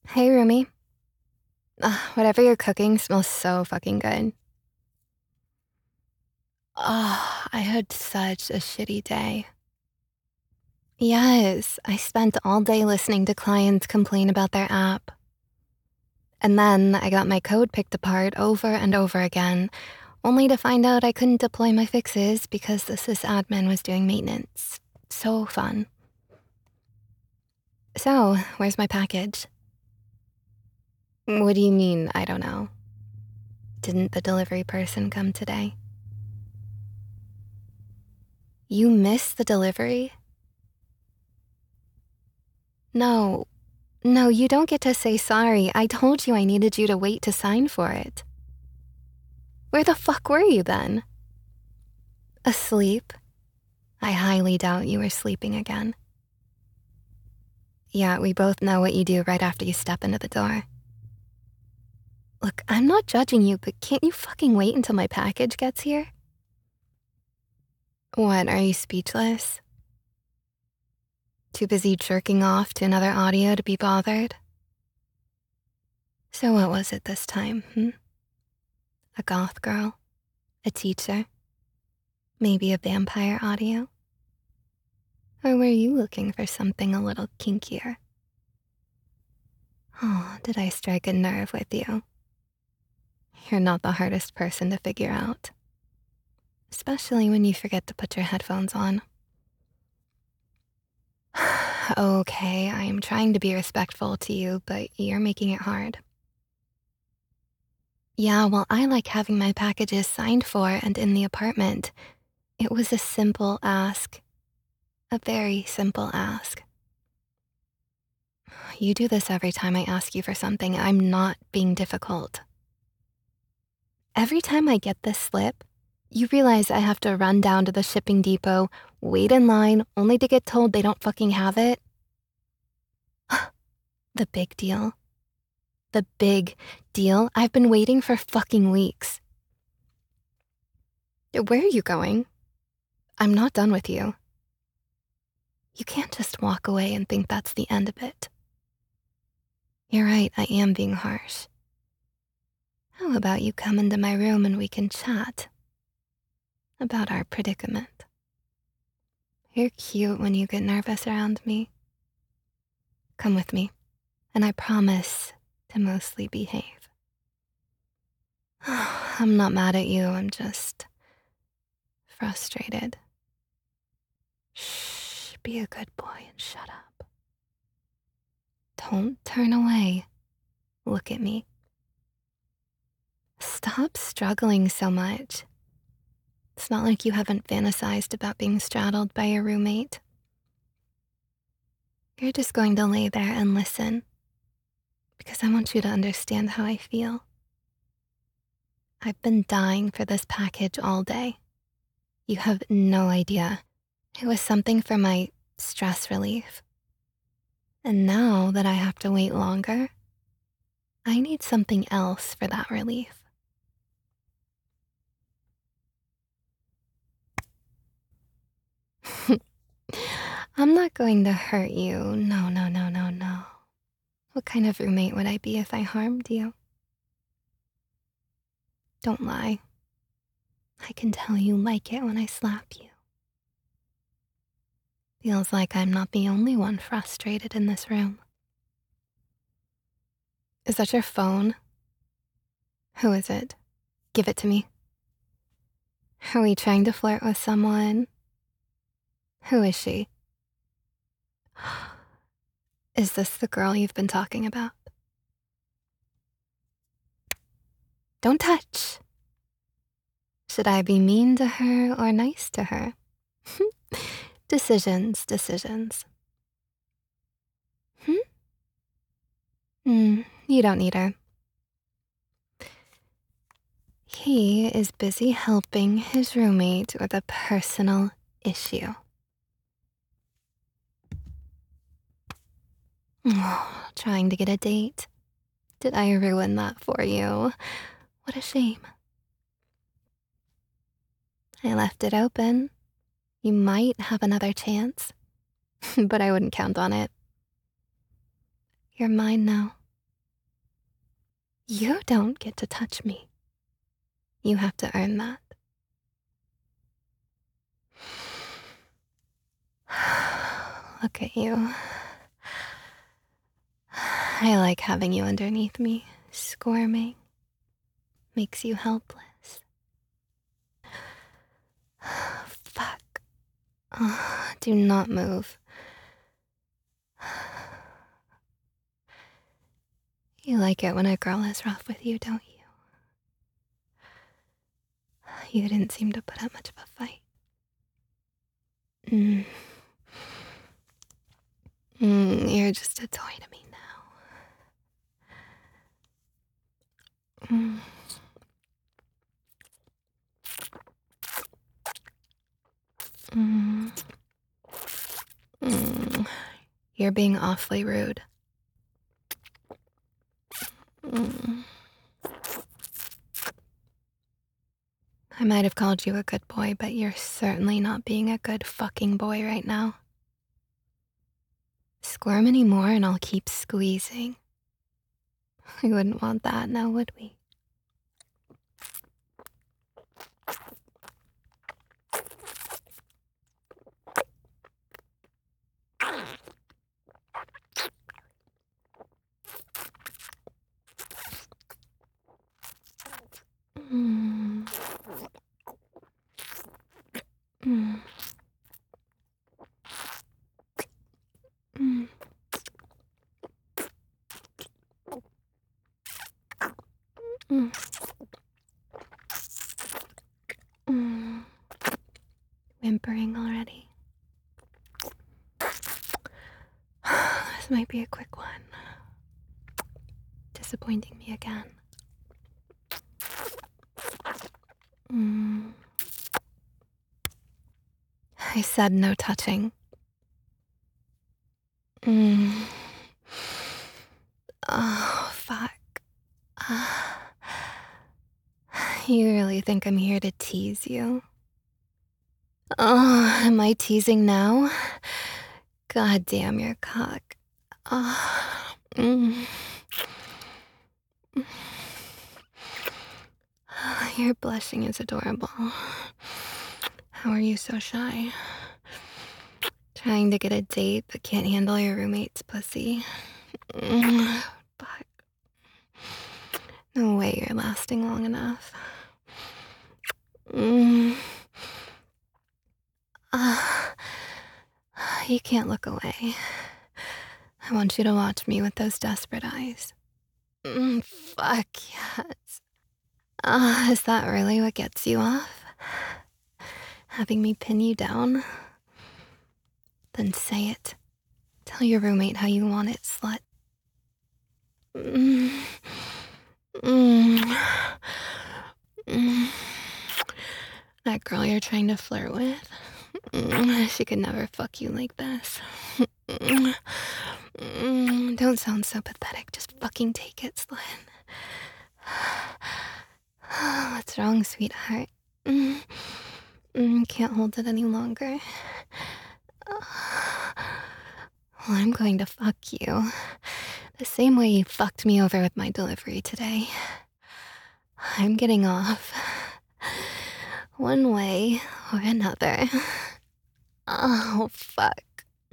Hey, Rumi. Whatever you're cooking smells so fucking good. I had such a shitty day. Yes, I spent all day listening to clients complain about their app. And then I got my code picked apart over and over again, only to find out I couldn't deploy my fixes because the sysadmin was doing maintenance. So fun. So, where's my package? What do you mean, I don't know? Didn't the delivery person come today? You missed the delivery? No, no, you don't get to say sorry. I told you I needed you to wait to sign for it. Where the fuck were you then? Asleep? I highly doubt you were sleeping again. Yeah, we both know what you do right after you step into the door. Look, I'm not judging you, but can't you fucking wait until my package gets here? What, are you speechless? Too busy jerking off to another audio to be bothered? So what was it this time, A goth girl? A teacher? Maybe a vampire audio? Or were you looking for something a little kinkier? Oh, did I strike a nerve with you? You're not the hardest person to figure out, especially when you forget to put your headphones on. Okay, I am trying to be respectful to you, but you're making it hard. Yeah, well, I like having my packages signed for and in the apartment. It was a simple ask. A very simple ask. You do this every time I ask you for something. I'm not being difficult. Every time I get this slip, you realize I have to run down to the shipping depot, wait in line, only to get told they don't fucking have it. The big deal. The big deal. I've been waiting for fucking weeks. Where are you going? I'm not done with you. You can't just walk away and think that's the end of it. You're right, I am being harsh. How about you come into my room and we can chat about our predicament? You're cute when you get nervous around me. Come with me, and I promise to mostly behave. I'm not mad at you, I'm just frustrated. Shh, be a good boy and shut up. Don't turn away. Look at me. Stop struggling so much. It's not like you haven't fantasized about being straddled by your roommate. You're just going to lay there and listen because I want you to understand how I feel. I've been dying for this package all day. You have no idea. It was something for my stress relief. And now that I have to wait longer, I need something else for that relief. I'm not going to hurt you. No, no, no, no, no. What kind of roommate would I be if I harmed you? Don't lie. I can tell you like it when I slap you. Feels like I'm not the only one frustrated in this room. Is that your phone? Who is it? Give it to me. Are we trying to flirt with someone? Who is she? Is this the girl you've been talking about? Don't touch. Should I be mean to her or nice to her? Decisions, decisions. You don't need her. He is busy helping his roommate with a personal issue. Trying to get a date. Did I ruin that for you? What a shame. I left it open. You might have another chance, but I wouldn't count on it. You're mine now. You don't get to touch me. You have to earn that. Look at you. I like having you underneath me, squirming. Makes you helpless. Fuck. Do not move. You like it when a girl is rough with you, don't you? You didn't seem to put up much of a fight. You're just a toy to me now. You're being awfully rude. I might have called you a good boy, but you're certainly not being a good fucking boy right now. Squirm anymore and I'll keep squeezing. We wouldn't want that now, would we? Whimpering already. This might be a quick one. Disappointing me again. I said no touching. Oh, fuck. You really think I'm here to tease you? Oh, am I teasing now? God damn your cock. Your blushing is adorable. How are you so shy? Trying to get a date but can't handle your roommate's pussy. Fuck. No way you're lasting long enough. You can't look away. I want you to watch me with those desperate eyes. Fuck yes. Is that really what gets you off? Having me pin you down? Then say it. Tell your roommate how you want it, slut. That girl you're trying to flirt with? She could never fuck you like this. Don't sound so pathetic. Just fucking take it, slut. What's wrong, sweetheart? Can't hold it any longer. Well, I'm going to fuck you. The same way you fucked me over with my delivery today. I'm getting off. One way or another. Oh, fuck.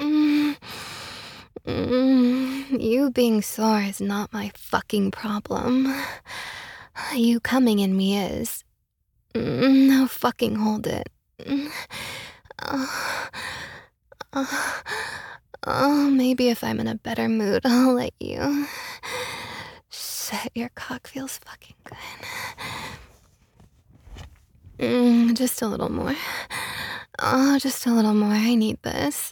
You being sore is not my fucking problem. You coming in me is. Now fucking hold it. Maybe if I'm in a better mood, I'll let you. Shit, your cock feels fucking good. Just a little more. Oh, just a little more. I need this.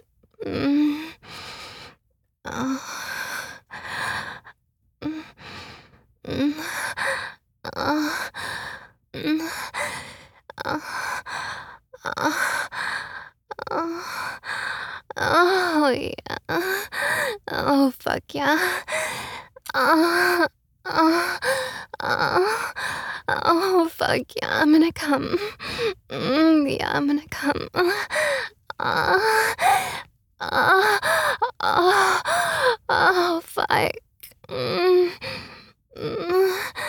Oh, yeah. Oh, fuck yeah. Oh, fuck yeah. I'm gonna come. Yeah, I'm gonna come. Oh, fuck.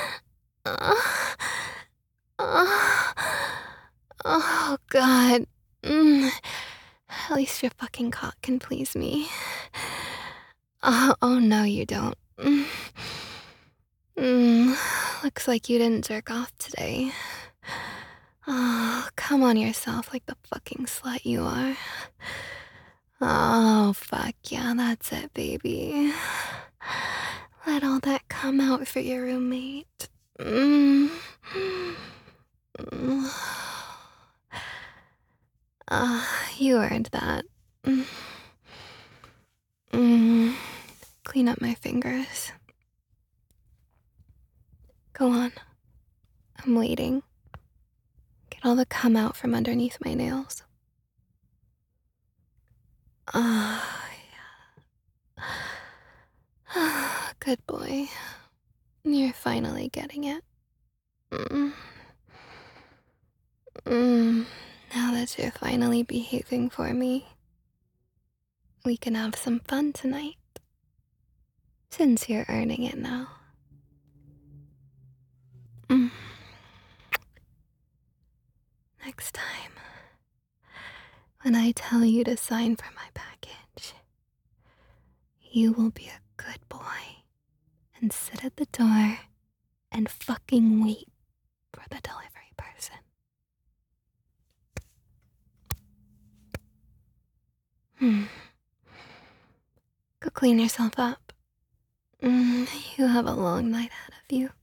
and please me. Oh, no, you don't. Looks like you didn't jerk off today. Oh, come on yourself like the fucking slut you are. Oh, fuck yeah, that's it, baby. Let all that come out for your roommate. Mm. Mm. You earned that. Mm. Mm. Clean up my fingers. Go on. I'm waiting. Get all the cum out from underneath my nails. Ah, yeah. Good boy. You're finally getting it. Mm. Now that you're finally behaving for me, we can have some fun tonight. Since you're earning it now. Mm. Next time, when I tell you to sign for my package, you will be a good boy and sit at the door and fucking wait for the delivery person. Hmm. Go clean yourself up. You have a long night ahead of you.